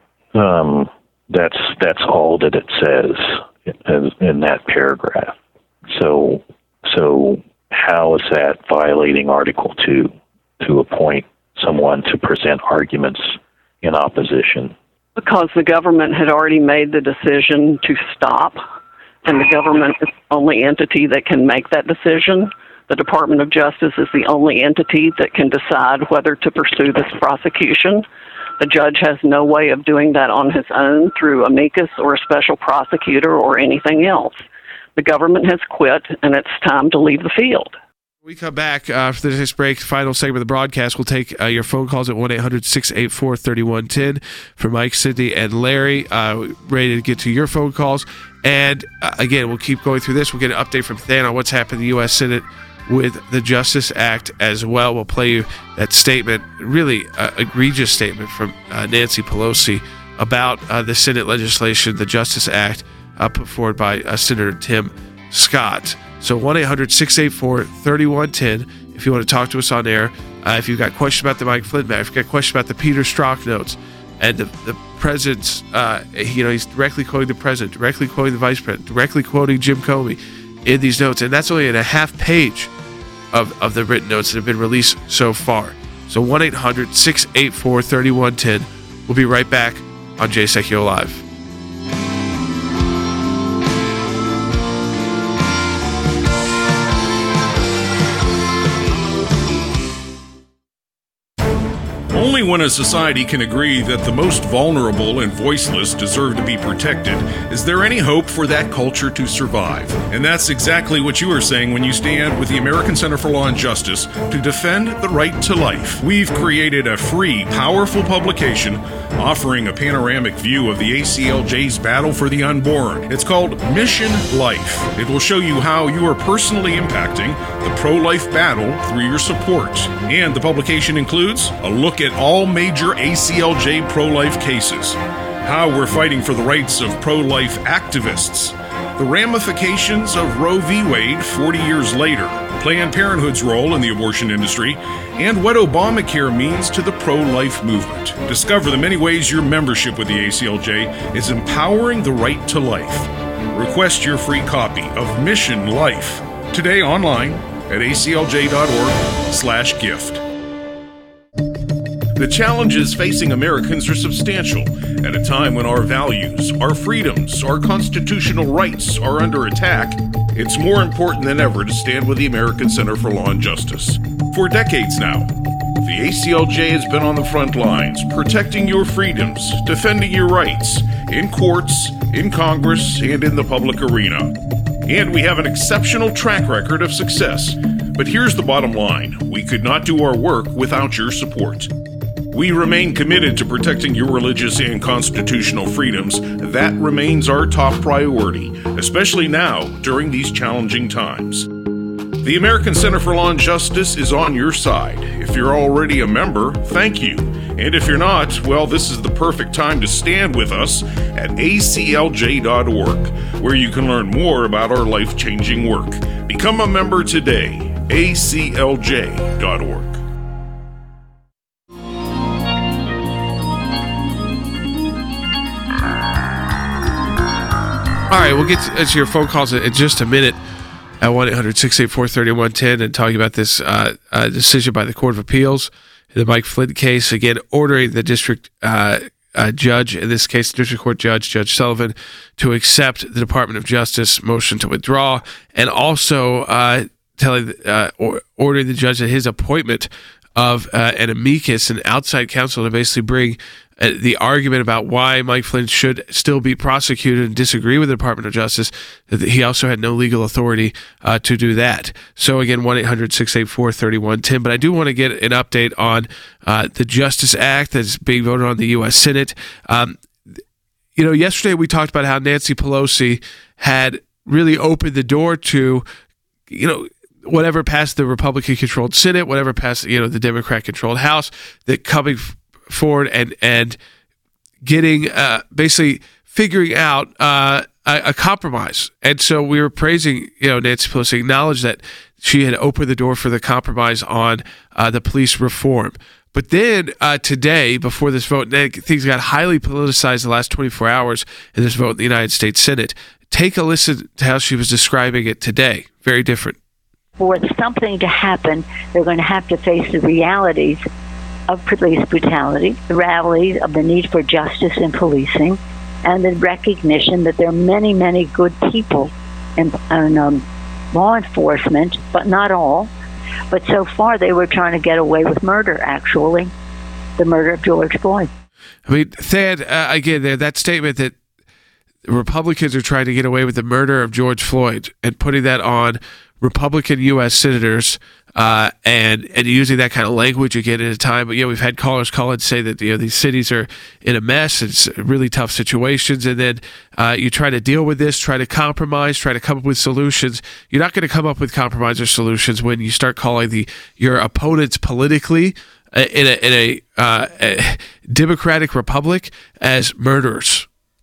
That's all that it says in that paragraph. So how is that violating Article 2 to appoint someone to present arguments in opposition? Because the government had already made the decision to stop, and the government is the only entity that can make that decision. The Department of Justice is the only entity that can decide whether to pursue this prosecution. The judge has no way of doing that on his own through amicus or a special prosecutor or anything else. The government has quit, and it's time to leave the field. When we come back after this break, final segment of the broadcast, we'll take your phone calls at 1-800-684-3110 for Mike, Sidney, and Larry. Ready to get to your phone calls. And again, we'll keep going through this. We'll get an update from Than on what's happened in the U.S. Senate with the Justice Act as well. We'll play you that statement, really egregious statement from Nancy Pelosi about the Senate legislation, the Justice Act, put forward by Senator Tim Scott. So 1-800-684-3110 if you want to talk to us on air. If you've got questions about the Mike Flynn matter, if you've got questions about the Peter Strzok notes and the president's, he's directly quoting the president, directly quoting the vice president, directly quoting Jim Comey in these notes. And that's only in a half page of the written notes that have been released so far. So 1-800-684-3110. We'll be right back on Jay Sekulow Live. Only when a society can agree that the most vulnerable and voiceless deserve to be protected is there any hope for that culture to survive. And that's exactly what you are saying when you stand with the American Center for Law and Justice to defend the right to life. We've created a free, powerful publication offering a panoramic view of the ACLJ's battle for the unborn. It's called Mission Life. It will show you how you are personally impacting the pro-life battle through your support. And the publication includes a look at all major ACLJ pro-life cases, how we're fighting for the rights of pro-life activists, the ramifications of Roe v. Wade 40 years later, Planned Parenthood's role in the abortion industry, and what Obamacare means to the pro-life movement. Discover the many ways your membership with the ACLJ is empowering the right to life. Request your free copy of Mission Life today online at aclj.org/gift. The challenges facing Americans are substantial at a time when our values, our freedoms, our constitutional rights are under attack. It's more important than ever to stand with the American Center for Law and Justice. For decades now, the ACLJ has been on the front lines, protecting your freedoms, defending your rights, in courts, in Congress, and in the public arena. And we have an exceptional track record of success. But here's the bottom line. We could not do our work without your support. We remain committed to protecting your religious and constitutional freedoms. That remains our top priority, especially now during these challenging times. The American Center for Law and Justice is on your side. If you're already a member, thank you. And if you're not, well, this is the perfect time to stand with us at aclj.org, where you can learn more about our life-changing work. Become a member today, aclj.org. All right, we'll get to your phone calls in just a minute at 1-800-684-3110 and talking about this decision by the Court of Appeals in the Mike Flynn case, again, ordering the district judge, in this case, District Court Judge, Judge Sullivan, to accept the Department of Justice motion to withdraw, and also ordering the judge that his appointment of an amicus, an outside counsel, to basically bring the argument about why Mike Flynn should still be prosecuted and disagree with the Department of Justice, that he also had no legal authority to do that. So again, 1-800-684-3110. But I do want to get an update on the Justice Act that's being voted on in the U.S. Senate. Yesterday we talked about how Nancy Pelosi had really opened the door to, whatever passed the Republican-controlled Senate, whatever passed, the Democrat-controlled House, that coming forward and getting basically figuring out a compromise. And so we were praising, Nancy Pelosi acknowledged that she had opened the door for the compromise on the police reform. But then today, before this vote, things got highly politicized the last 24 hours in this vote in the United States Senate. Take a listen to how she was describing it today. Very different. For something to happen, they're going to have to face the realities of police brutality, the realities of the need for justice in policing, and the recognition that there are many, many good people in law enforcement, but not all. But so far, they were trying to get away with murder, actually, the murder of George Floyd. I mean, Thad, again, that statement that Republicans are trying to get away with the murder of George Floyd and putting that on Republican U.S. senators and using that kind of language again at a time. But we've had callers call and say that these cities are in a mess. It's really tough situations, and then you try to deal with this, try to compromise, try to come up with solutions. You're not going to come up with compromise or solutions when you start calling your opponents politically in a democratic republic as murderers.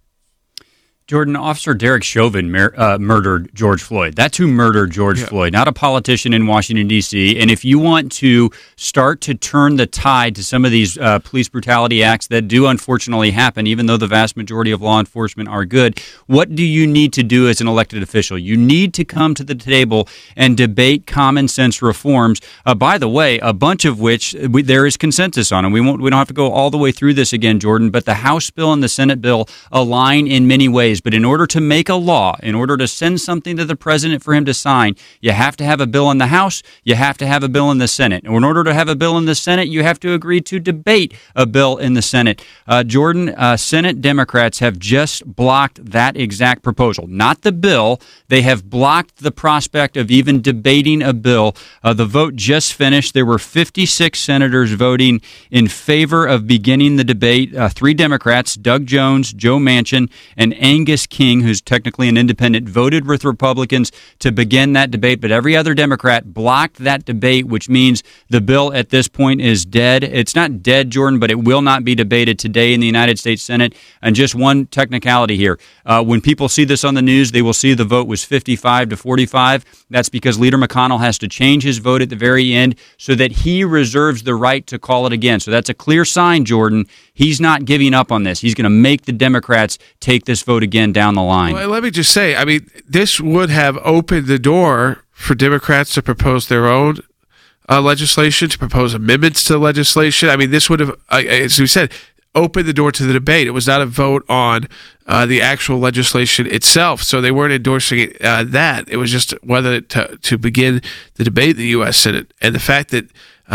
Jordan, Officer Derek Chauvin murdered George Floyd. That's who murdered George Floyd, not a politician in Washington, D.C. And if you want to start to turn the tide to some of these police brutality acts that do unfortunately happen, even though the vast majority of law enforcement are good, what do you need to do as an elected official? You need to come to the table and debate common sense reforms, by the way, a bunch of which there is consensus on. And we don't have to go all the way through this again, Jordan, but the House bill and the Senate bill align in many ways. But in order to make a law, in order to send something to the president for him to sign, you have to have a bill in the House, you have to have a bill in the Senate. And in order to have a bill in the Senate, you have to agree to debate a bill in the Senate. Jordan, Senate Democrats have just blocked that exact proposal. Not the bill. They have blocked the prospect of even debating a bill. The vote just finished. There were 56 senators voting in favor of beginning the debate. 3 Democrats, Doug Jones, Joe Manchin, and Angus King, who's technically an independent, voted with Republicans to begin that debate, but every other Democrat blocked that debate, which means the bill at this point is dead. It's not dead, Jordan, but it will not be debated today in the United States Senate. And just one technicality here. When people see this on the news, they will see the vote was 55 to 45. That's because Leader McConnell has to change his vote at the very end so that he reserves the right to call it again. So that's a clear sign, Jordan. He's not giving up on this. He's going to make the Democrats take this vote again down the line. Well, let me just say, I mean, this would have opened the door for Democrats to propose their own legislation, to propose amendments to the legislation. I mean, this would have, as we said, opened the door to the debate. It was not a vote on the actual legislation itself, so they weren't endorsing that. It was just whether to begin the debate in the U.S. Senate. And the fact that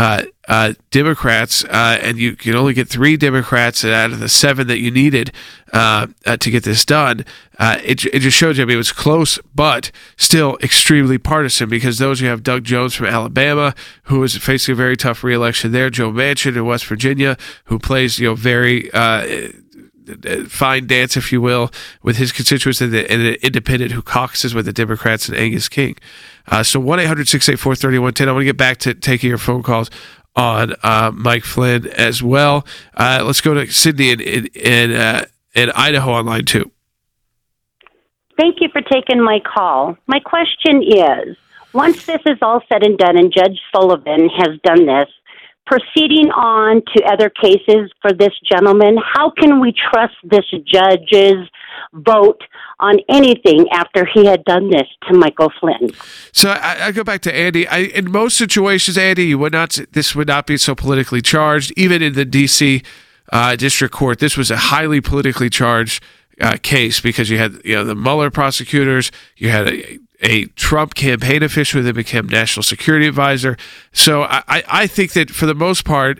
Democrats, and you can only get 3 Democrats out of the 7 that you needed to get this done, it just shows you, I mean, it was close, but still extremely partisan, because those you have Doug Jones from Alabama, who is facing a very tough re-election there, Joe Manchin in West Virginia, who plays, very fine dance, if you will, with his constituents, and an independent who caucuses with the Democrats, and Angus King. So 1-800-684-3110. I want to get back to taking your phone calls on Mike Flynn as well. Let's go to Sydney in Idaho on line 2. Thank you for taking my call. My question is, once this is all said and done and Judge Sullivan has done this, proceeding on to other cases for this gentleman, how can we trust this judge's vote on anything after he had done this to Michael Flynn? So I go back to Andy. In most situations, Andy, this would not be so politically charged. Even in the D.C. District Court, this was a highly politically charged case, because you had the Mueller prosecutors, you had a Trump campaign official that became national security advisor. So I think that for the most part,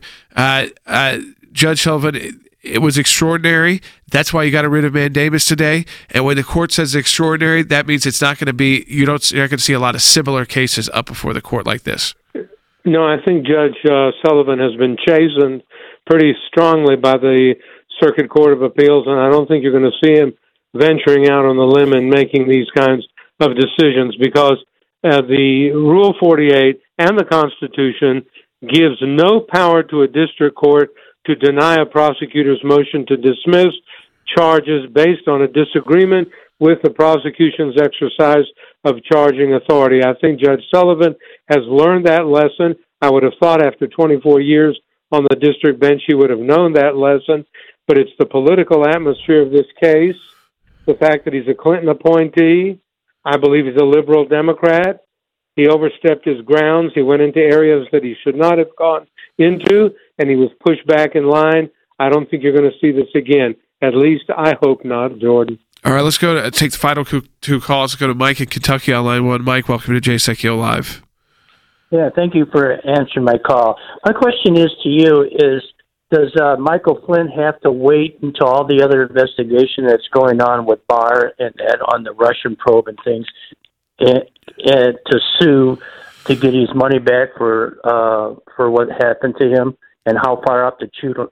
Judge Sullivan, it was extraordinary. That's why you got a writ of mandamus today. And when the court says extraordinary, that means it's not going to be, you're not going to see a lot of similar cases up before the court like this. No, I think Judge Sullivan has been chastened pretty strongly by the Circuit Court of Appeals, and I don't think you're going to see him venturing out on the limb and making these kinds of decisions, because the Rule 48 and the Constitution gives no power to a district court to deny a prosecutor's motion to dismiss charges based on a disagreement with the prosecution's exercise of charging authority. I think Judge Sullivan has learned that lesson. I would have thought after 24 years on the district bench he would have known that lesson, but it's the political atmosphere of this case, the fact that he's a Clinton appointee. I believe he's a liberal Democrat. He overstepped his grounds. He went into areas that he should not have gone into, and he was pushed back in line. I don't think you're going to see this again. At least I hope not, Jordan. All right, let's go to take the final 2 calls. Let's go to Mike in Kentucky on line 1. Mike, welcome to Jay Sekulow Live. Yeah, thank you for answering my call. My question is to you is, does Michael Flynn have to wait until all the other investigation that's going on with Barr and on the Russian probe and things, and to sue to get his money back for what happened to him, and how far up the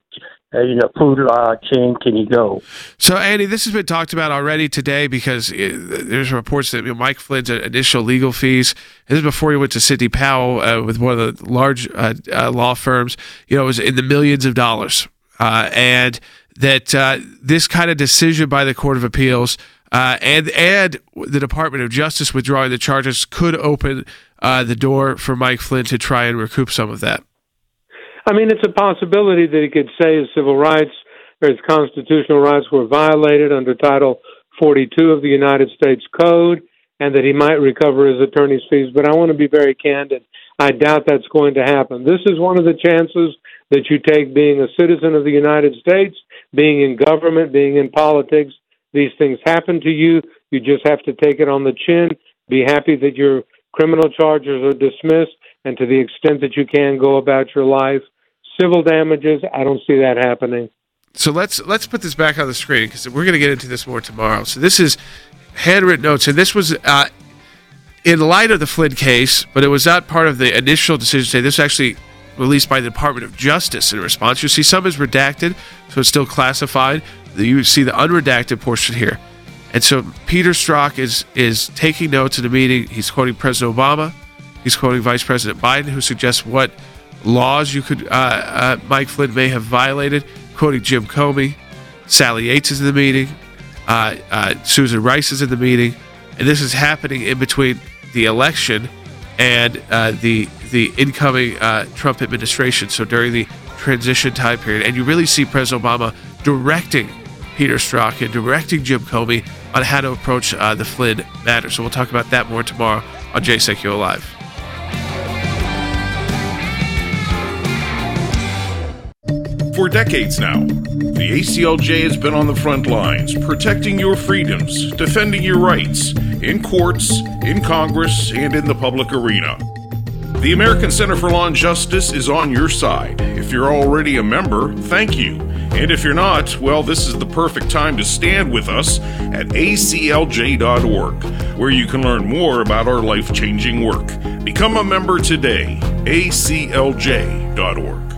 food chain can he go? So, Andy, this has been talked about already today, because there's reports that Mike Flynn's initial legal fees, and this is before he went to Sidney Powell with one of the large law firms, it was in the millions of dollars. And that this kind of decision by the Court of Appeals and the Department of Justice withdrawing the charges could open the door for Mike Flynn to try and recoup some of that. I mean, it's a possibility that he could say his civil rights or his constitutional rights were violated under Title 42 of the United States Code, and that he might recover his attorney's fees. But I want to be very candid. I doubt that's going to happen. This is one of the chances that you take being a citizen of the United States, being in government, being in politics. These things happen to you. You just have to take it on the chin, be happy that your criminal charges are dismissed, and to the extent that you can, go about your life. Civil damages, I don't see that happening. So let's put this back on the screen, because we're going to get into this more tomorrow. So this is handwritten notes, and this was in light of the Flynn case, but it was not part of the initial decision today. This was actually released by the Department of Justice in response. You see some is redacted, so it's still classified. You see the unredacted portion here. And so Peter Strzok is taking notes in a meeting. He's quoting President Obama. He's quoting Vice President Biden, who suggests what laws Mike Flynn may have violated, quoting Jim Comey. Sally Yates is in the meeting. Susan Rice is in the meeting. And this is happening in between the election and the incoming Trump administration, so during the transition time period. And you really see President Obama directing Peter Strzok and directing Jim Comey on how to approach the Flynn matter. So we'll talk about that more tomorrow on Jay Sekulow Live. for decades now. The ACLJ has been on the front lines, protecting your freedoms, defending your rights, in courts, in Congress, and in the public arena. The American Center for Law and Justice is on your side. If you're already a member, thank you. And if you're not, well, this is the perfect time to stand with us at aclj.org, where you can learn more about our life-changing work. Become a member today, aclj.org.